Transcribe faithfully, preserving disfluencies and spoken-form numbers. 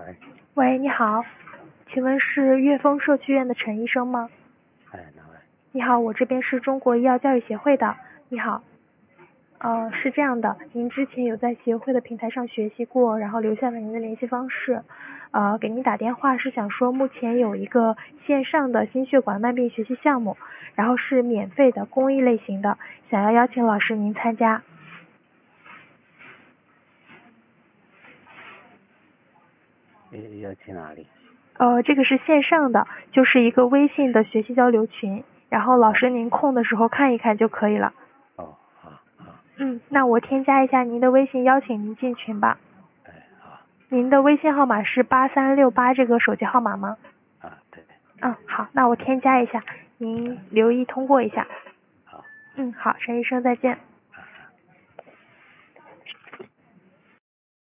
哎， 喂，你好，请问是悦丰社区院的陈医生吗？ 哎，哪位？ 你好，我这边是中国医药教育协会的。你好，呃，是这样的，您之前有在协会的平台上学习过，然后留下了您的联系方式，呃，给您打电话是想说目前有一个线上的心血管慢病学习项目，然后是免费的公益类型的，想要邀请老师您参加。 要要去哪里？ 呃，这个是线上的，就是一个微信的学习交流群，然后老师您空的时候看一看就可以了。 哦，好，好， 嗯，那我添加一下您的微信，邀请您进群吧。 哎，好， 您的微信号码是八三六八这个手机号码吗？ 啊，对， 嗯，好，那我添加一下，您留意通过一下。 好。 嗯，好，陈医生再见。